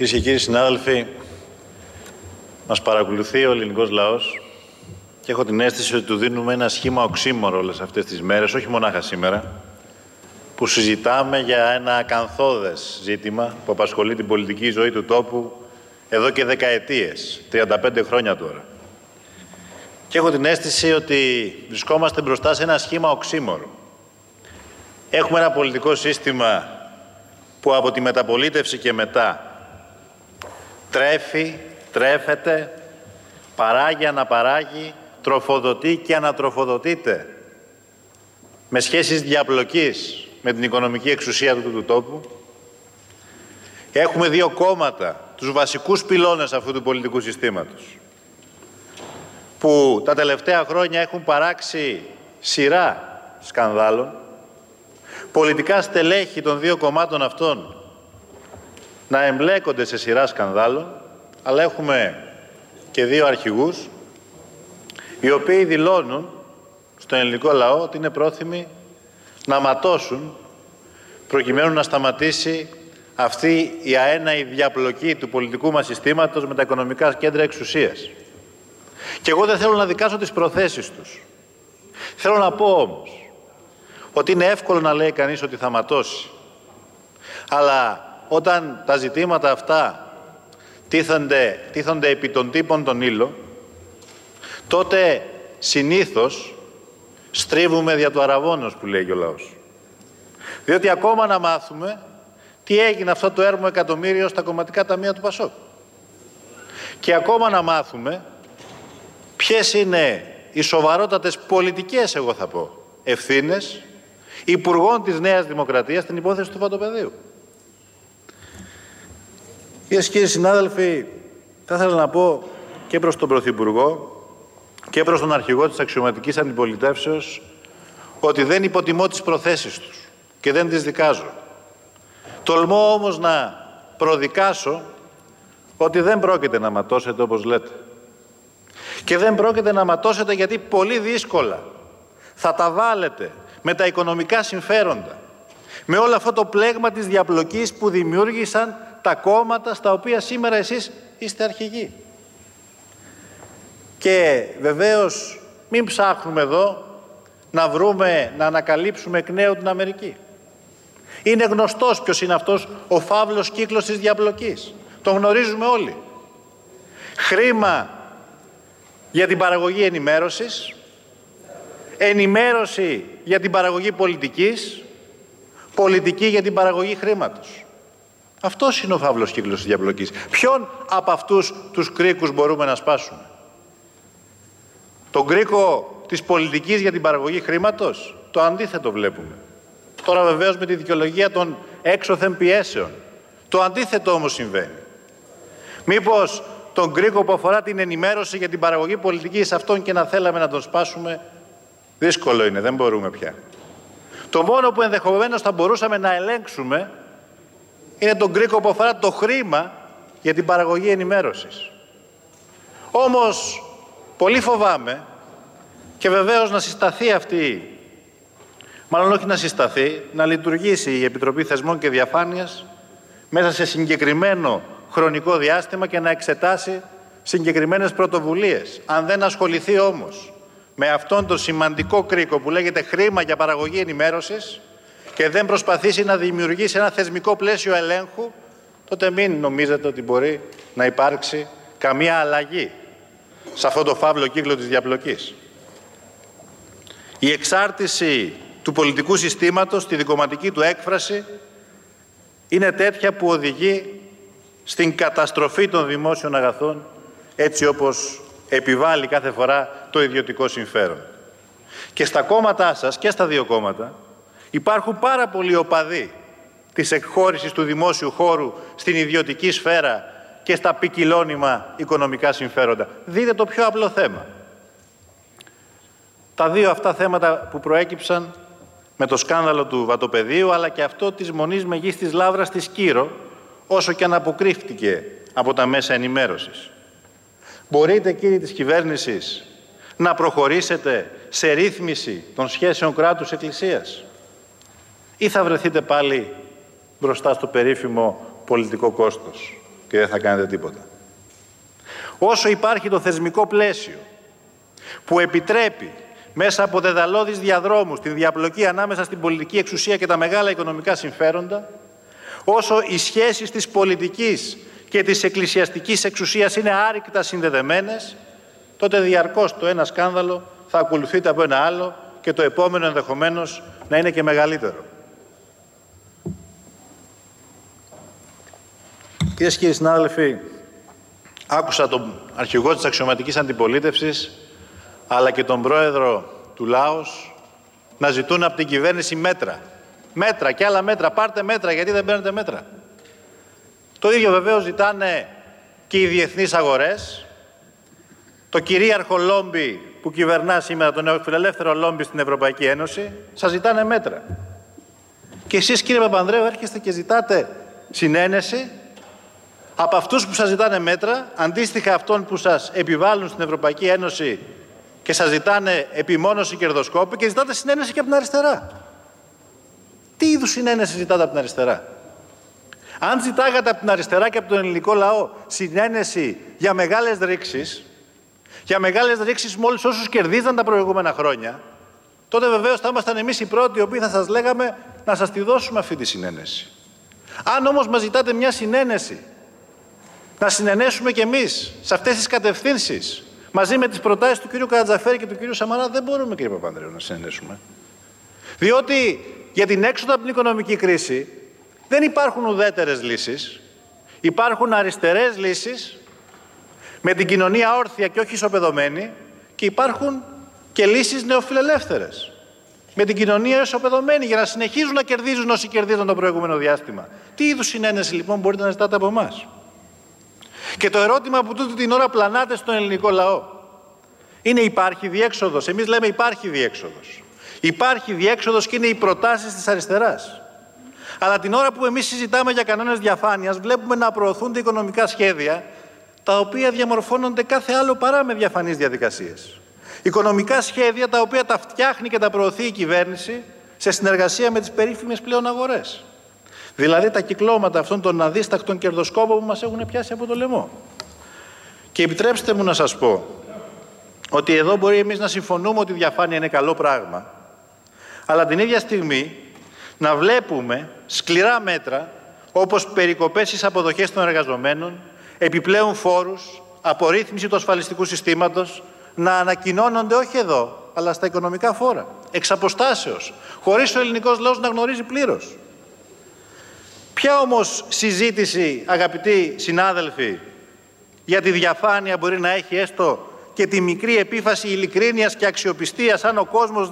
Κυρίες και κύριοι συνάδελφοι, μας παρακολουθεί ο ελληνικός λαός και έχω την αίσθηση ότι του δίνουμε ένα σχήμα οξύμορο όλες αυτές τις μέρες, όχι μονάχα σήμερα, που συζητάμε για ένα ακανθώδες ζήτημα που απασχολεί την πολιτική ζωή του τόπου εδώ και δεκαετίες, 35 χρόνια τώρα. Και έχω την αίσθηση ότι βρισκόμαστε μπροστά σε ένα σχήμα οξύμορο. Έχουμε ένα πολιτικό σύστημα που από τη μεταπολίτευση και μετά τρέφεται, παράγει, αναπαράγει, τροφοδοτεί και ανατροφοδοτείται με σχέσεις διαπλοκής με την οικονομική εξουσία του τόπου. Έχουμε δύο κόμματα, τους βασικούς πυλώνες αυτού του πολιτικού συστήματος, που τα τελευταία χρόνια έχουν παράξει σειρά σκανδάλων, πολιτικά στελέχη των δύο κομμάτων αυτών να εμπλέκονται σε σειρά σκανδάλων, αλλά έχουμε και δύο αρχηγούς, οι οποίοι δηλώνουν στον ελληνικό λαό ότι είναι πρόθυμοι να ματώσουν προκειμένου να σταματήσει αυτή η αέναη διαπλοκή του πολιτικού μας συστήματος με τα οικονομικά κέντρα εξουσίας. Και εγώ δεν θέλω να δικάσω τις προθέσεις τους. Θέλω να πω όμως ότι είναι εύκολο να λέει κανείς ότι θα ματώσει. Αλλά όταν τα ζητήματα αυτά τίθονται επί των τύπων των ύλων, τότε συνήθως στρίβουμε δια του αραβώνος, που λέει και ο λαός. Διότι ακόμα να μάθουμε τι έγινε αυτό το έρμο εκατομμύριο στα κομματικά ταμεία του Πασόκ. Και ακόμα να μάθουμε ποιες είναι οι σοβαρότατες πολιτικές, εγώ θα πω, ευθύνες υπουργών της Νέας Δημοκρατίας στην υπόθεση του Βατοπεδίου. Κυρίες και κύριοι συνάδελφοι, θα ήθελα να πω και προς τον Πρωθυπουργό και προς τον αρχηγό της αξιωματικής αντιπολιτεύσεως ότι δεν υποτιμώ τις προθέσεις τους και δεν τις δικάζω. Τολμώ όμως να προδικάσω ότι δεν πρόκειται να ματώσετε όπως λέτε. Και δεν πρόκειται να ματώσετε γιατί πολύ δύσκολα θα τα βάλετε με τα οικονομικά συμφέροντα, με όλο αυτό το πλέγμα της διαπλοκής που δημιούργησαν τα κόμματα στα οποία σήμερα εσείς είστε αρχηγοί. Και βεβαίως μην ψάχνουμε εδώ να ανακαλύψουμε εκ νέου την Αμερική. Είναι γνωστός ποιος είναι αυτός ο φαύλος κύκλος της διαπλοκής. Τον γνωρίζουμε όλοι. Χρήμα για την παραγωγή ενημέρωσης, ενημέρωση για την παραγωγή πολιτικής, πολιτική για την παραγωγή χρήματος. Αυτός είναι ο φαύλος κύκλος της διαπλοκής. Ποιον από αυτούς τους κρίκους μπορούμε να σπάσουμε? Τον κρίκο της πολιτικής για την παραγωγή χρήματος? Το αντίθετο βλέπουμε. Τώρα βεβαίως με τη δικαιολογία των έξωθεν πιέσεων. Το αντίθετο όμως συμβαίνει. Μήπως τον κρίκο που αφορά την ενημέρωση για την παραγωγή πολιτικής, αυτόν και να θέλαμε να τον σπάσουμε? Δύσκολο είναι, δεν μπορούμε πια. Το μόνο που ενδεχομένως θα μπορούσαμε να ελέγξουμε είναι τον κρίκο που αφορά το χρήμα για την παραγωγή ενημέρωσης. Όμως πολύ φοβάμαι, και βεβαίως να συσταθεί αυτή, μάλλον όχι να συσταθεί, να λειτουργήσει η Επιτροπή Θεσμών και Διαφάνειας μέσα σε συγκεκριμένο χρονικό διάστημα και να εξετάσει συγκεκριμένες πρωτοβουλίες. Αν δεν ασχοληθεί όμως με αυτόν τον σημαντικό κρίκο που λέγεται χρήμα για παραγωγή ενημέρωσης και δεν προσπαθήσει να δημιουργήσει ένα θεσμικό πλαίσιο ελέγχου, τότε μην νομίζετε ότι μπορεί να υπάρξει καμία αλλαγή σε αυτό το φαύλο κύκλο της διαπλοκής. Η εξάρτηση του πολιτικού συστήματος στη δικομματική του έκφραση είναι τέτοια που οδηγεί στην καταστροφή των δημόσιων αγαθών, έτσι όπως επιβάλλει κάθε φορά το ιδιωτικό συμφέρον. Και στα κόμματά σας και στα δύο κόμματα υπάρχουν πάρα πολλοί οπαδοί της εκχώρησης του δημόσιου χώρου στην ιδιωτική σφαίρα και στα ποικιλώνυμα οικονομικά συμφέροντα. Δείτε το πιο απλό θέμα. Τα δύο αυτά θέματα που προέκυψαν με το σκάνδαλο του Βατοπεδίου, αλλά και αυτό της Μονής Μεγίστης Λαύρας στη Σκύρο, όσο και αν αποκρύφτηκε από τα μέσα ενημέρωσης. Μπορείτε, κύριοι της κυβέρνησης, να προχωρήσετε σε ρύθμιση των σχέσεων κράτους-εκκλησίας, ή θα βρεθείτε πάλι μπροστά στο περίφημο πολιτικό κόστος? και δεν θα κάνετε τίποτα. Όσο υπάρχει το θεσμικό πλαίσιο που επιτρέπει μέσα από δεδαλώδεις διαδρόμους την διαπλοκή ανάμεσα στην πολιτική εξουσία και τα μεγάλα οικονομικά συμφέροντα, όσο οι σχέσεις της πολιτικής και της εκκλησιαστικής εξουσίας είναι άρρηκτα συνδεδεμένες, τότε διαρκώς το ένα σκάνδαλο θα ακολουθείται από ένα άλλο και το επόμενο ενδεχομένως να είναι και Κυρίες και κύριοι συνάδελφοι, άκουσα τον αρχηγό της αξιωματικής αντιπολίτευσης αλλά και τον πρόεδρο του Λάος να ζητούν από την κυβέρνηση μέτρα. Μέτρα και άλλα μέτρα. Πάρτε μέτρα, γιατί δεν παίρνετε μέτρα. Το ίδιο βεβαίως ζητάνε και οι διεθνείς αγορές. Το κυρίαρχο λόμπι που κυβερνά σήμερα, το νεοφιλελεύθερο λόμπι στην Ευρωπαϊκή Ένωση, σας ζητάνε μέτρα. Και εσείς, κύριε Παπανδρέου, έρχεστε και ζητάτε συνένεση από αυτούς που σας ζητάνε μέτρα, αντίστοιχα αυτών που σας επιβάλλουν στην Ευρωπαϊκή Ένωση και σας ζητάνε επιμόνωση κερδοσκόπου, και ζητάτε συνένεση και από την αριστερά. Τι είδους συνένεση ζητάτε από την αριστερά? Αν ζητάγατε από την αριστερά και από τον ελληνικό λαό συνένεση για μεγάλες ρήξεις με όλους όσους κερδίζαν τα προηγούμενα χρόνια, τότε βεβαίως θα ήμασταν εμείς οι πρώτοι οι οποίοι θα σας λέγαμε να σας τη δώσουμε αυτή τη συνένεση. Αν όμως μας ζητάτε μια συνένεση, να συνενέσουμε κι εμείς σε αυτές τις κατευθύνσεις, μαζί με τις προτάσεις του κ. Καρατζαφέρη και του κ. Σαμαρά, δεν μπορούμε, κύριε Παπανδρέου, να συνενέσουμε. Διότι για την έξοδο από την οικονομική κρίση δεν υπάρχουν ουδέτερες λύσεις. Υπάρχουν αριστερές λύσεις με την κοινωνία όρθια και όχι ισοπεδωμένη, και υπάρχουν και λύσεις νεοφιλελεύθερες με την κοινωνία ισοπεδωμένη, για να συνεχίζουν να κερδίζουν όσοι κερδίζουν το προηγούμενο διάστημα. Τι είδους συνένεση λοιπόν μπορείτε να ζητάτε από εμάς? Και το ερώτημα που τούτη την ώρα πλανάται στον ελληνικό λαό είναι: υπάρχει διέξοδος? Εμείς λέμε υπάρχει διέξοδος. Υπάρχει διέξοδος και είναι οι προτάσεις της αριστεράς. Αλλά την ώρα που εμείς συζητάμε για κανόνες διαφάνειας, βλέπουμε να προωθούνται οικονομικά σχέδια τα οποία διαμορφώνονται κάθε άλλο παρά με διαφανείς διαδικασίες. Οικονομικά σχέδια τα οποία τα φτιάχνει και τα προωθεί η κυβέρνηση σε συνεργασία με τις περίφημες πλέον αγορές. Δηλαδή τα κυκλώματα αυτών των αδίστακτων κερδοσκόπων που μας έχουν πιάσει από το λαιμό. Και επιτρέψτε μου να σας πω ότι εδώ μπορεί εμείς να συμφωνούμε ότι η διαφάνεια είναι καλό πράγμα, αλλά την ίδια στιγμή να βλέπουμε σκληρά μέτρα όπως περικοπές στις αποδοχές των εργαζομένων, επιπλέον φόρους, απορρίθμιση του ασφαλιστικού συστήματος, να ανακοινώνονται όχι εδώ, αλλά στα οικονομικά φόρα, εξ αποστάσεως, χωρίς ο ελληνικός λαός να γνωρίζει πλήρως. Ποια όμως συζήτηση, αγαπητοί συνάδελφοι, για τη διαφάνεια μπορεί να έχει έστω και τη μικρή επίφαση ειλικρίνειας και αξιοπιστίας, αν ο κόσμος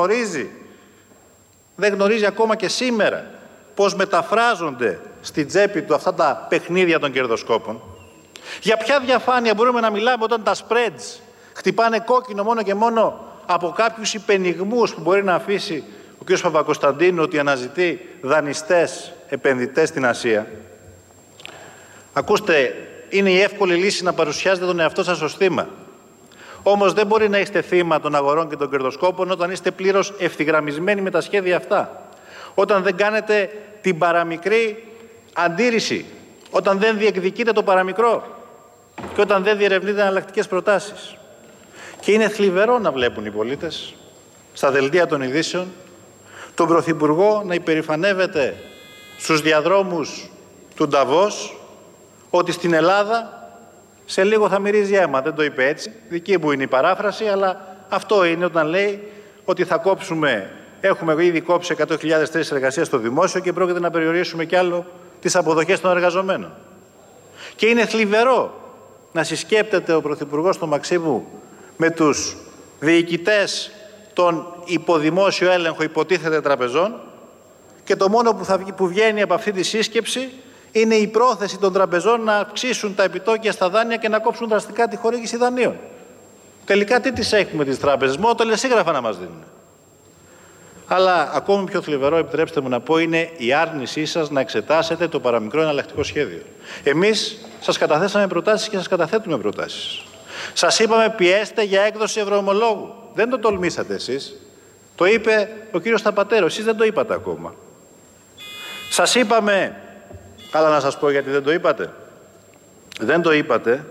δεν γνωρίζει ακόμα και σήμερα πώς μεταφράζονται στην τσέπη του αυτά τα παιχνίδια των κερδοσκόπων? Για ποια διαφάνεια μπορούμε να μιλάμε όταν τα spreads χτυπάνε κόκκινο μόνο και μόνο από κάποιους υπενιγμούς που μπορεί να αφήσει ο κ. Παπακοσταντίνου ότι αναζητεί δανειστές, επενδυτές στην Ασία? Ακούστε, είναι η εύκολη λύση να παρουσιάζετε τον εαυτό σας ως θύμα. Όμως δεν μπορεί να είστε θύμα των αγορών και των κερδοσκόπων όταν είστε πλήρως ευθυγραμμισμένοι με τα σχέδια αυτά. Όταν δεν κάνετε την παραμικρή αντίρρηση, όταν δεν διεκδικείτε το παραμικρό και όταν δεν διερευνείτε εναλλακτικές προτάσεις. Και είναι θλιβερό να βλέπουν οι πολίτες στα δελτία των ειδήσεων τον Πρωθυπουργό να υπερηφανεύεται στους διαδρόμους του Νταβός ότι στην Ελλάδα σε λίγο θα μυρίζει αίμα. Δεν το είπε έτσι, δική μου είναι η παράφραση, αλλά αυτό είναι όταν λέει ότι θα κόψουμε, έχουμε ήδη κόψει 100.000 θέσεις εργασίας στο δημόσιο και πρόκειται να περιορίσουμε κι άλλο τις αποδοχές των εργαζομένων. Και είναι θλιβερό να συσκέπτεται ο Πρωθυπουργός του Μαξίμου με τους διοικητές των υποδημόσιο έλεγχο υποτίθεται τραπεζών και το μόνο που βγαίνει από αυτή τη σύσκεψη είναι η πρόθεση των τραπεζών να αυξήσουν τα επιτόκια στα δάνεια και να κόψουν δραστικά τη χορήγηση δανείων. Τελικά τι τις έχουμε τις τράπεζες? Μόνο τελεσίγραφα να μας δίνουν. Αλλά ακόμη πιο θλιβερό, επιτρέψτε μου να πω, είναι η άρνησή σας να εξετάσετε το παραμικρό εναλλακτικό σχέδιο. Εμείς σας καταθέσαμε προτάσεις και σας καταθέτουμε προτάσεις. Σας είπαμε πιέστε για έκδοση ευρωομολόγου. Δεν το τολμήσατε εσείς. Το είπε ο κύριος Σταπατέρο. Εσείς δεν το είπατε ακόμα. Σας είπαμε, αλλά να σας πω γιατί δεν το είπατε. Δεν το είπατε,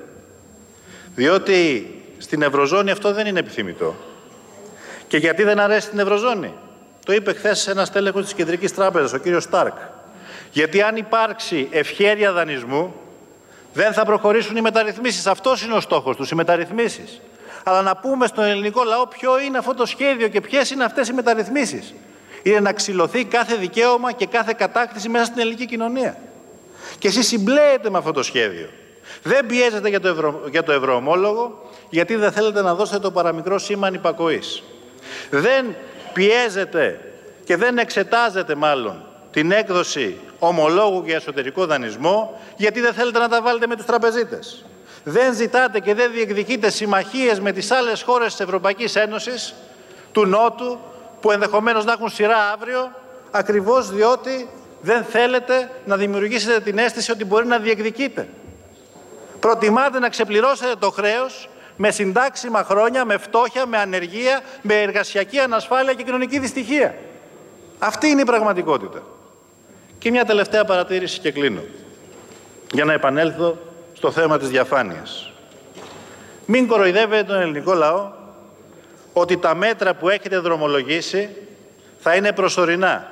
διότι στην Ευρωζώνη αυτό δεν είναι επιθυμητό. Και γιατί δεν αρέσει στην Ευρωζώνη? Το είπε χθες ένας τέλεχος της Κεντρικής Τράπεζας, ο κύριος Στάρκ. Γιατί αν υπάρξει ευχέρεια δανεισμού, δεν θα προχωρήσουν οι μεταρρυθμίσεις. Αυτός είναι ο στόχος τους, οι μεταρρυθμίσεις. Αλλά να πούμε στον ελληνικό λαό ποιο είναι αυτό το σχέδιο και ποιες είναι αυτές οι μεταρρυθμίσεις. Είναι να ξυλωθεί κάθε δικαίωμα και κάθε κατάκτηση μέσα στην ελληνική κοινωνία. Και εσείς συμπλέετε με αυτό το σχέδιο. Δεν πιέζετε για το ευρωομόλογο, γιατί δεν θέλετε να δώσετε το παραμικρό σήμα ανυπακοής. Δεν πιέζετε και δεν εξετάζετε μάλλον την έκδοση ομολόγου για εσωτερικό δανεισμό, γιατί δεν θέλετε να τα βάλετε με τους τραπεζίτες. Δεν ζητάτε και δεν διεκδικείτε συμμαχίες με τις άλλες χώρες της Ευρωπαϊκής Ένωσης, του Νότου, που ενδεχομένως να έχουν σειρά αύριο, ακριβώς διότι δεν θέλετε να δημιουργήσετε την αίσθηση ότι μπορεί να διεκδικείτε. Προτιμάτε να ξεπληρώσετε το χρέος με συντάξιμα χρόνια, με φτώχεια, με ανεργία, με εργασιακή ανασφάλεια και κοινωνική δυστυχία. Αυτή είναι η πραγματικότητα. Και μια τελευταία παρατήρηση και κλείνω, για να επανέλθω στο θέμα της διαφάνειας. Μην κοροϊδεύετε τον ελληνικό λαό ότι τα μέτρα που έχετε δρομολογήσει θα είναι προσωρινά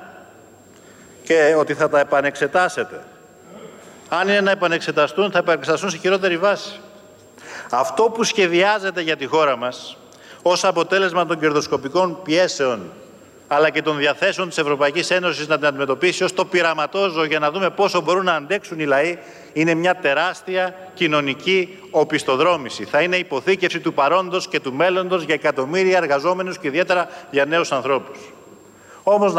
και ότι θα τα επανεξετάσετε. Αν είναι να επανεξεταστούν, θα επανεξεταστούν σε χειρότερη βάση. Αυτό που σχεδιάζεται για τη χώρα μας ως αποτέλεσμα των κερδοσκοπικών πιέσεων αλλά και των διαθέσεων της Ευρωπαϊκής Ένωσης να την αντιμετωπίσει ως το πειραματόζωο για να δούμε πόσο μπορούν να αντέξουν οι λαοί, είναι μια τεράστια κοινωνική οπισθοδρόμηση. Θα είναι υποθήκευση του παρόντος και του μέλλοντος για εκατομμύρια εργαζόμενους και ιδιαίτερα για νέους ανθρώπους. Όμως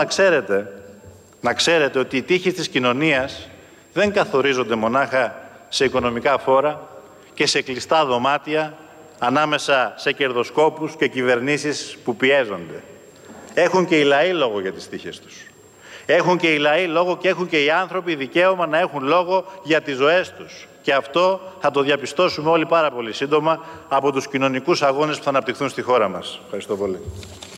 να ξέρετε ότι οι τύχοι της κοινωνίας δεν καθορίζονται μονάχα σε οικονομικά φόρα και σε κλειστά δωμάτια ανάμεσα σε κερδοσκόπους και κυβερνήσεις που πιέζονται. Έχουν και οι λαοί λόγο για τις τύχες τους. Έχουν και οι λαοί λόγο και έχουν και οι άνθρωποι δικαίωμα να έχουν λόγο για τις ζωές τους. Και αυτό θα το διαπιστώσουμε όλοι πάρα πολύ σύντομα από τους κοινωνικούς αγώνες που θα αναπτυχθούν στη χώρα μας. Ευχαριστώ πολύ.